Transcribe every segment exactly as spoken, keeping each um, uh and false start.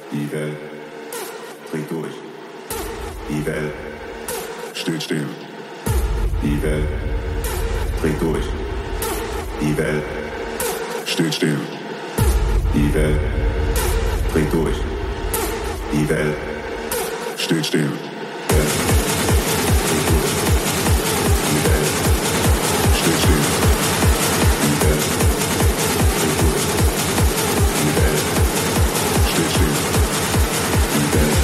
Die Welt dreht durch. Die Welt steht still. Die Welt dreht durch. Die Welt steht still. Die Welt dreht durch. Die Welt steht still. Die Welt dreht durch. Die Welt steht still. Die Welt dreht durch. Die Welt steht still. Die Welt dreht durch. Die Welt steht still.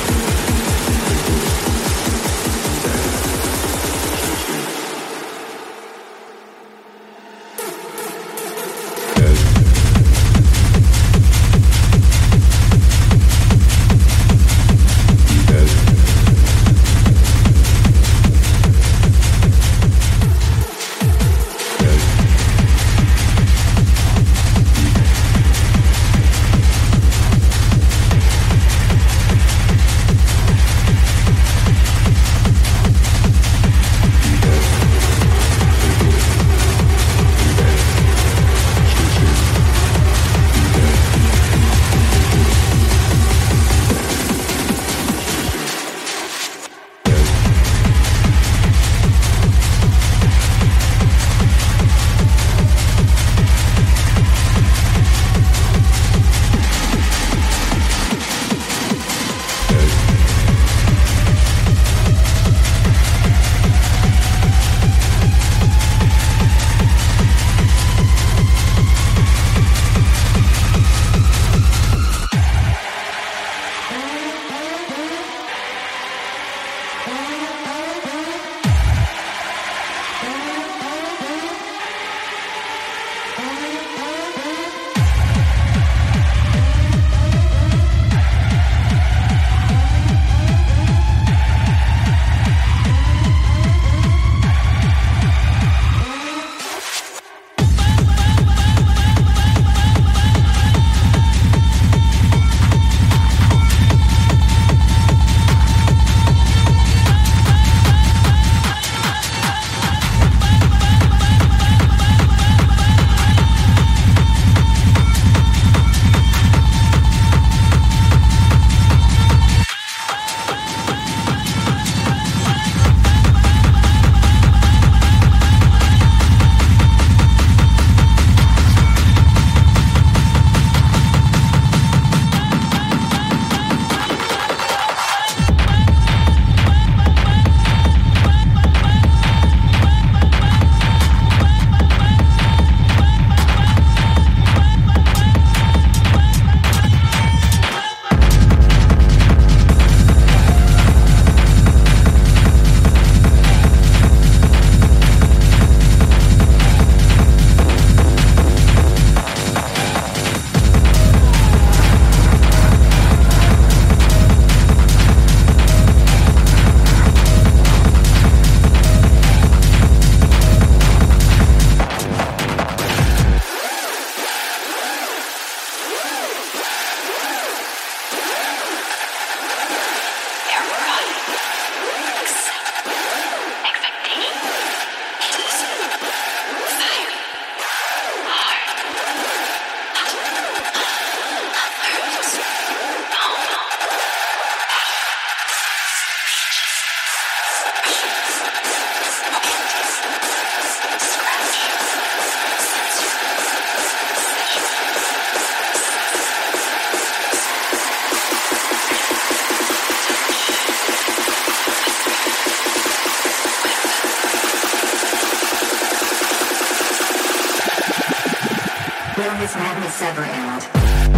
His madness ever end?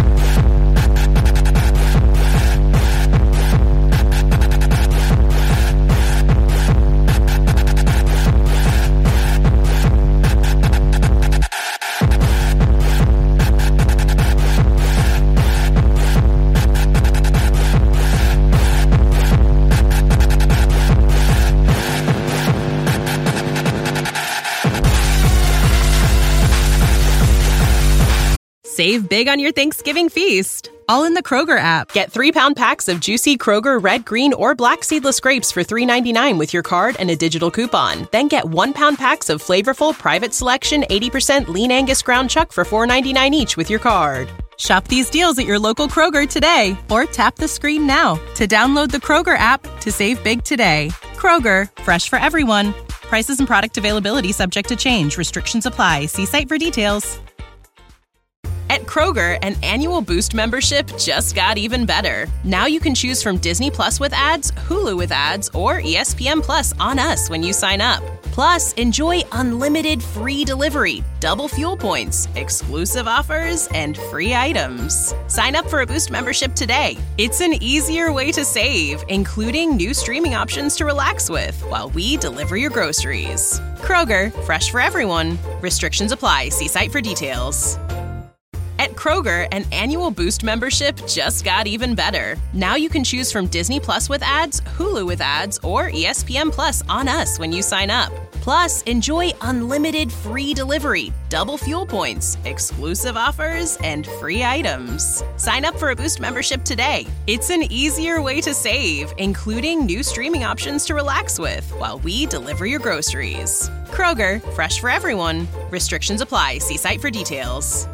Save big on your Thanksgiving feast, all in the Kroger app. Get three-pound packs of juicy Kroger red, green, or black seedless grapes for three ninety-nine with your card and a digital coupon. Then get one-pound packs of flavorful, private selection, eighty percent lean Angus ground chuck for four ninety-nine each with your card. Shop these deals at your local Kroger today or tap the screen now to download the Kroger app to save big today. Kroger, fresh for everyone. Prices and product availability subject to change. Restrictions apply. See site for details. At Kroger, an annual Boost membership just got even better. Now you can choose from Disney Plus with ads, Hulu with ads, or E S P N Plus on us when you sign up. Plus, enjoy unlimited free delivery, double fuel points, exclusive offers, and free items. Sign up for a Boost membership today. It's an easier way to save, including new streaming options to relax with while we deliver your groceries. Kroger, fresh for everyone. Restrictions apply. See site for details. At Kroger, an annual Boost membership just got even better. Now you can choose from Disney Plus with ads, Hulu with ads, or E S P N Plus on us when you sign up. Plus, enjoy unlimited free delivery, double fuel points, exclusive offers, and free items. Sign up for a Boost membership today. It's an easier way to save, including new streaming options to relax with while we deliver your groceries. Kroger, fresh for everyone. Restrictions apply. See site for details.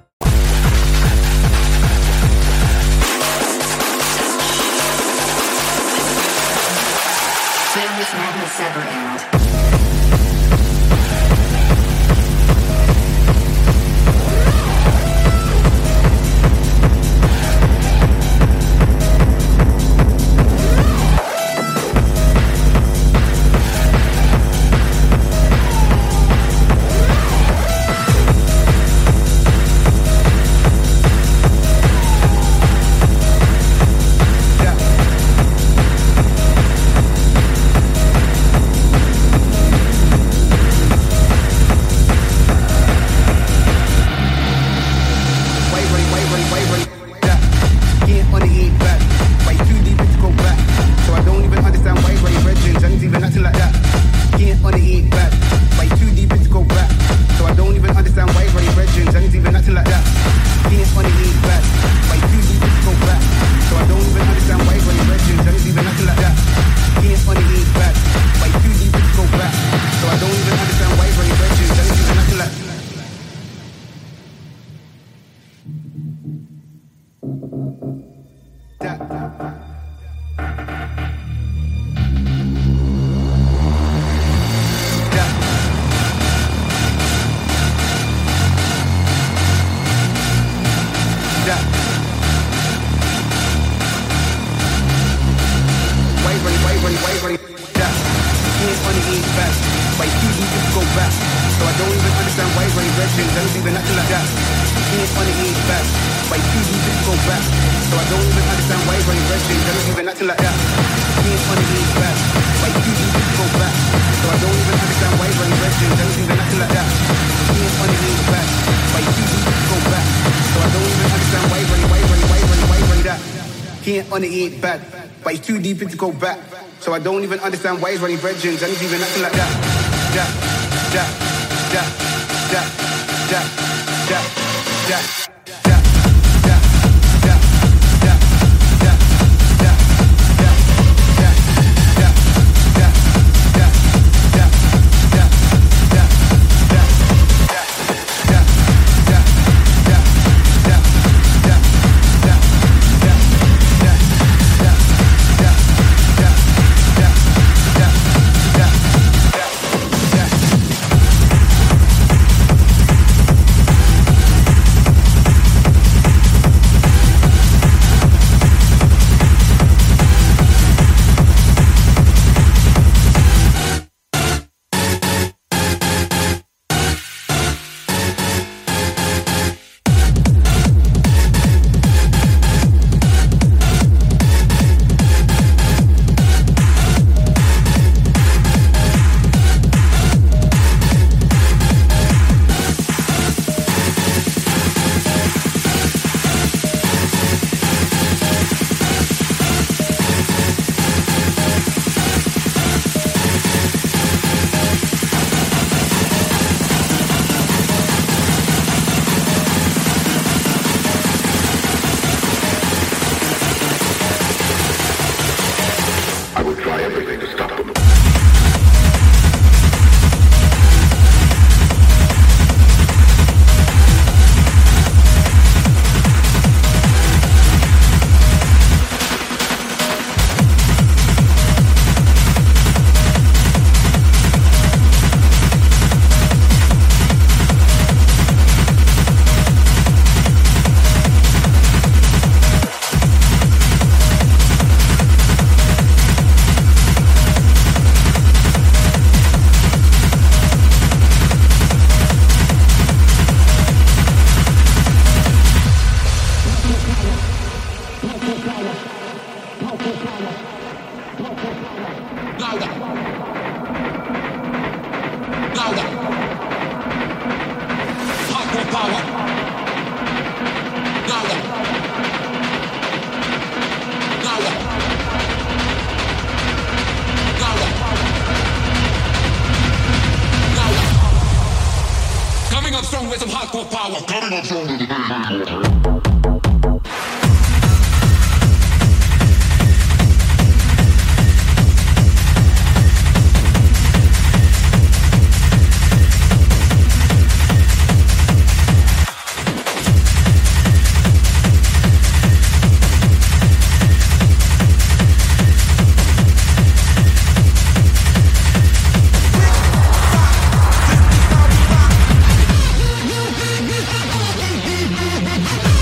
Serious Madness Severand. On the eat back, but he's too deep in to go back. So I don't even understand why he's running brethren, and he's even acting like that. That, that, that, that, that, that, that. Coming up strong with some hardcore power. Coming up strong with some hardcore power. We'll be right back.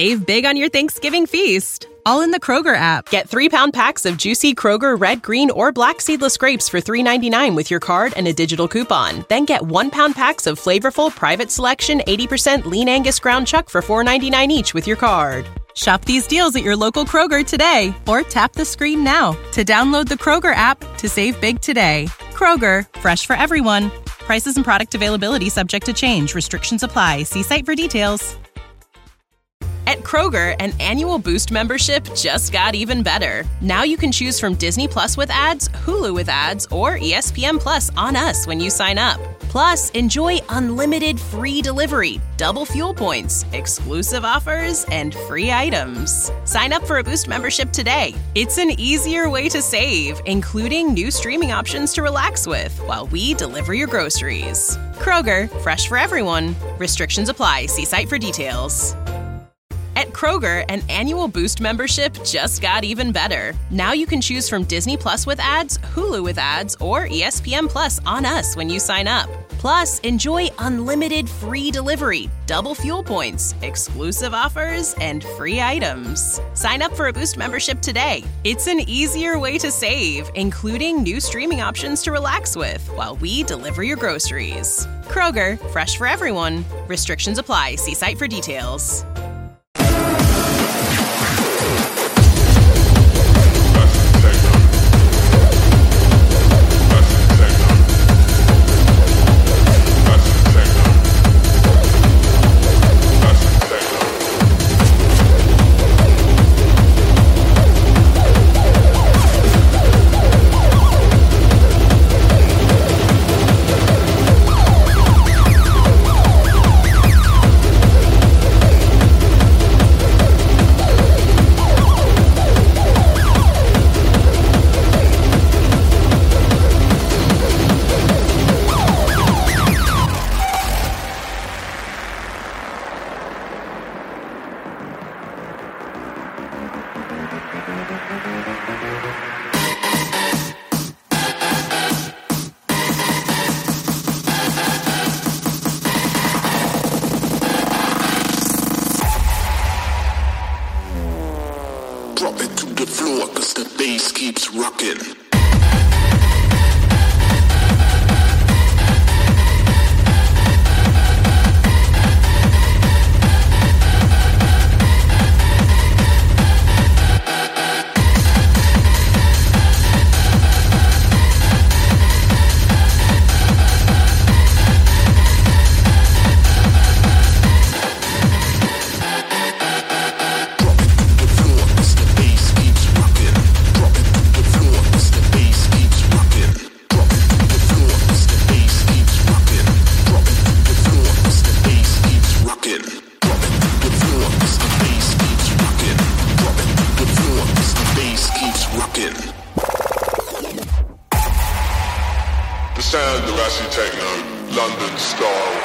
Save big on your Thanksgiving feast, all in the Kroger app. Get three-pound packs of juicy Kroger red, green, or black seedless grapes for three ninety-nine with your card and a digital coupon. Then get one-pound packs of flavorful Private Selection eighty percent lean Angus ground chuck for four ninety-nine each with your card. Shop these deals at your local Kroger today, or tap the screen now to download the Kroger app to save big today. Kroger, fresh for everyone. Prices and product availability subject to change. Restrictions apply. See site for details. At Kroger, an annual Boost membership just got even better. Now you can choose from Disney Plus with ads, Hulu with ads, or E S P N Plus on us when you sign up. Plus, enjoy unlimited free delivery, double fuel points, exclusive offers, and free items. Sign up for a Boost membership today. It's an easier way to save, including new streaming options to relax with while we deliver your groceries. Kroger, fresh for everyone. Restrictions apply. See site for details. At Kroger, an annual Boost membership just got even better. Now you can choose from Disney Plus with ads, Hulu with ads, or E S P N Plus on us when you sign up. Plus, enjoy unlimited free delivery, double fuel points, exclusive offers, and free items. Sign up for a Boost membership today. It's an easier way to save, including new streaming options to relax with while we deliver your groceries. Kroger, fresh for everyone. Restrictions apply. See site for details. Drop it to the floor, cause the bass keeps rocking. Sound of acid techno, London style.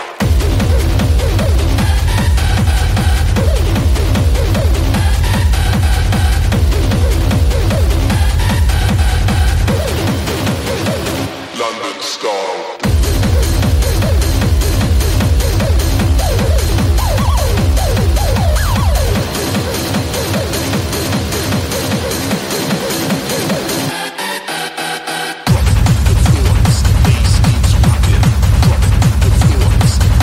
London style. The floor is the bass keeps rocking. Drop it to the floor.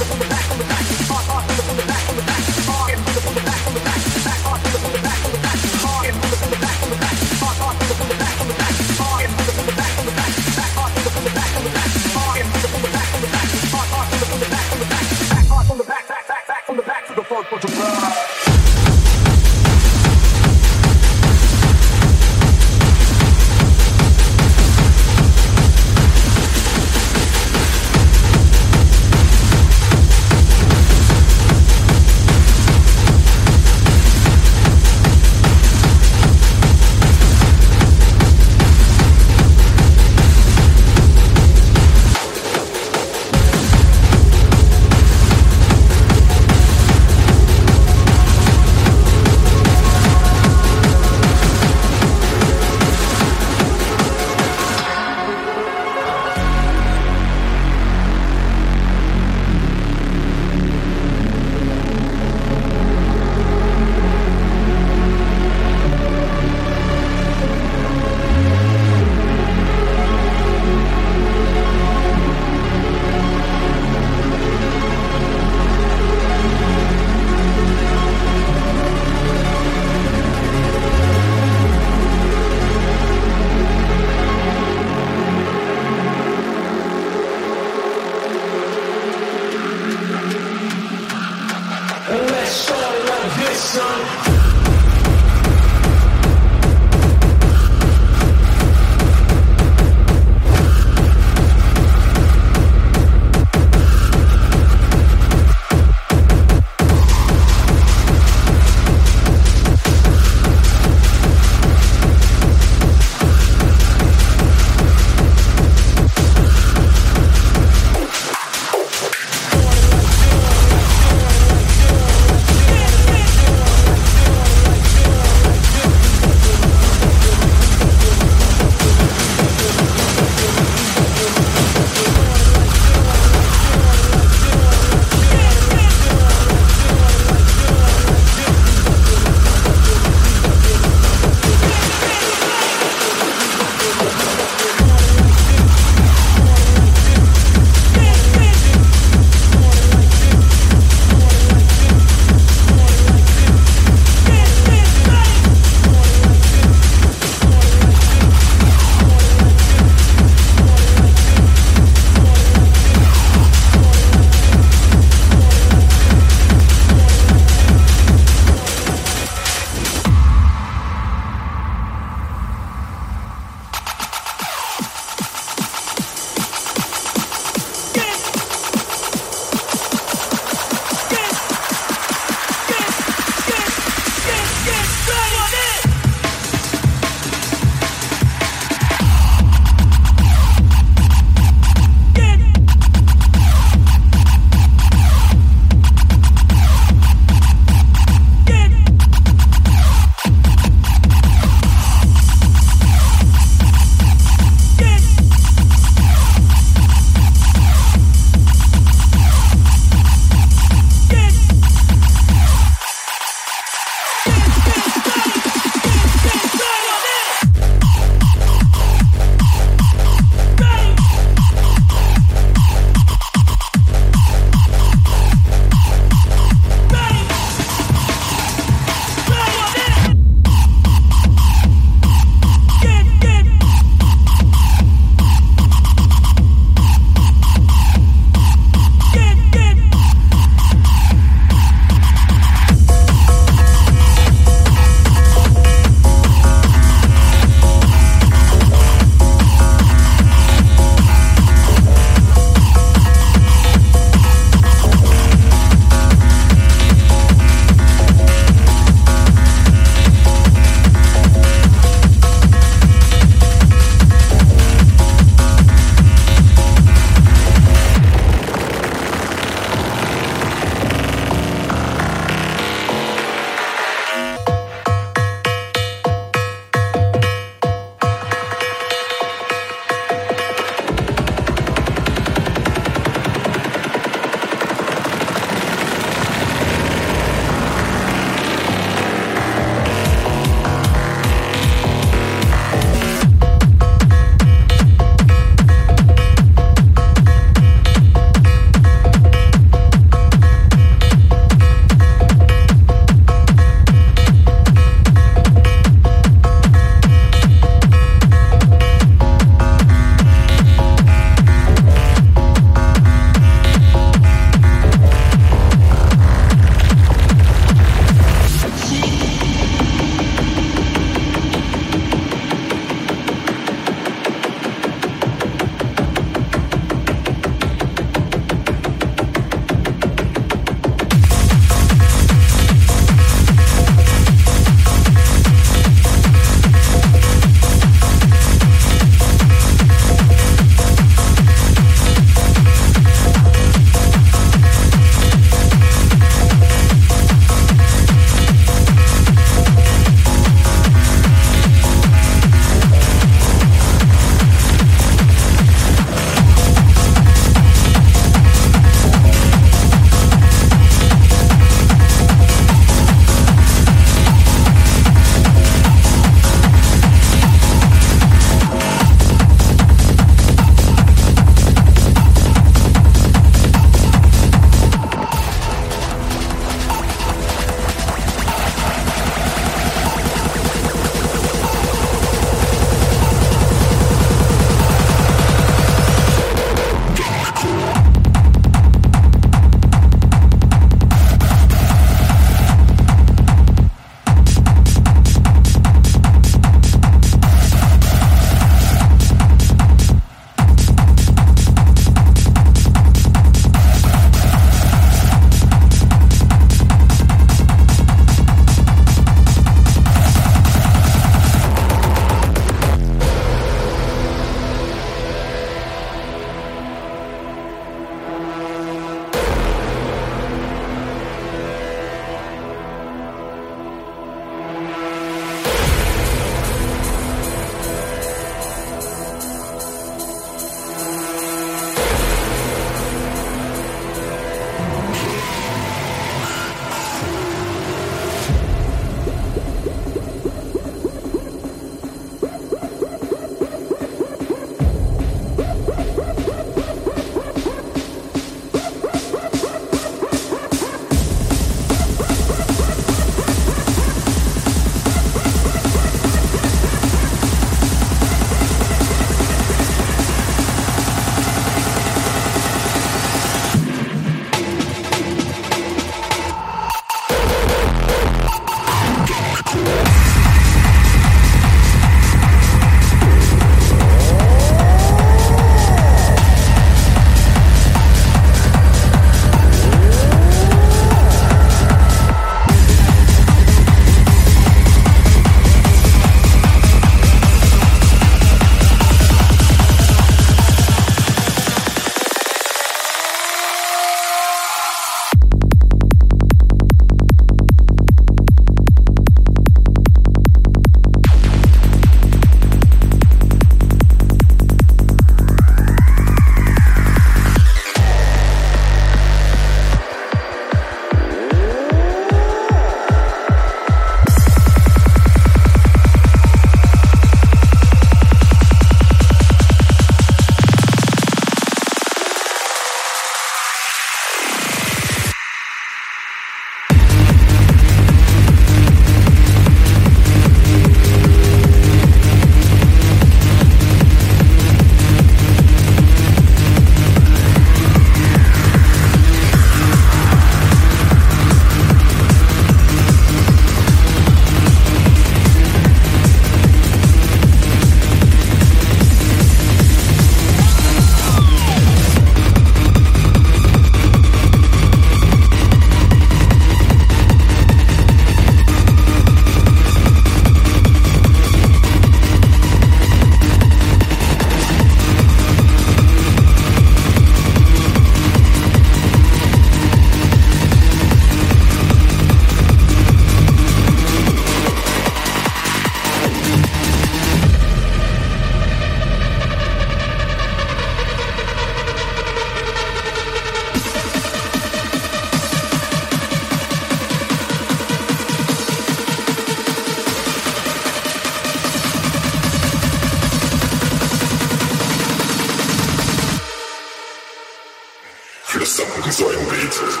beat.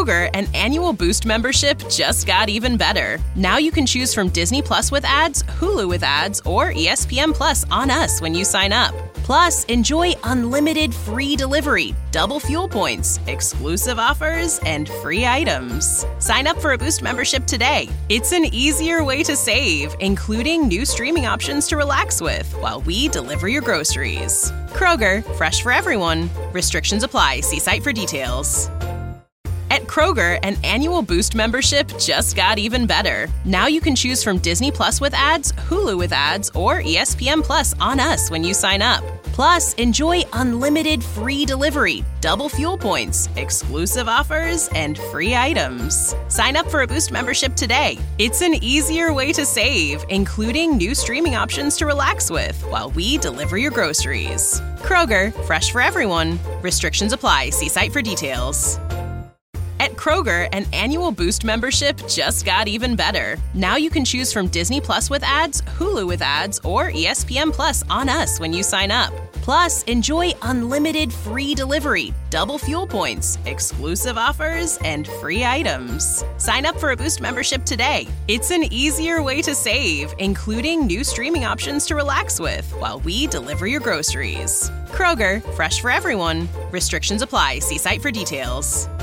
Kroger, an annual Boost membership just got even better. Now you can choose from Disney Plus with ads, Hulu with ads, or E S P N Plus on us when you sign up. Plus, enjoy unlimited free delivery, double fuel points, exclusive offers, and free items. Sign up for a Boost membership today. It's an easier way to save, including new streaming options to relax with while we deliver your groceries. Kroger, fresh for everyone. Restrictions apply. See site for details. At Kroger, an annual Boost membership just got even better. Now you can choose from Disney Plus with ads, Hulu with ads, or E S P N Plus on us when you sign up. Plus, enjoy unlimited free delivery, double fuel points, exclusive offers, and free items. Sign up for a Boost membership today. It's an easier way to save, including new streaming options to relax with while we deliver your groceries. Kroger, fresh for everyone. Restrictions apply. See site for details. At Kroger, an annual Boost membership just got even better. Now you can choose from Disney Plus with ads, Hulu with ads, or E S P N Plus on us when you sign up. Plus, enjoy unlimited free delivery, double fuel points, exclusive offers, and free items. Sign up for a Boost membership today. It's an easier way to save, including new streaming options to relax with while we deliver your groceries. Kroger, fresh for everyone. Restrictions apply. See site for details.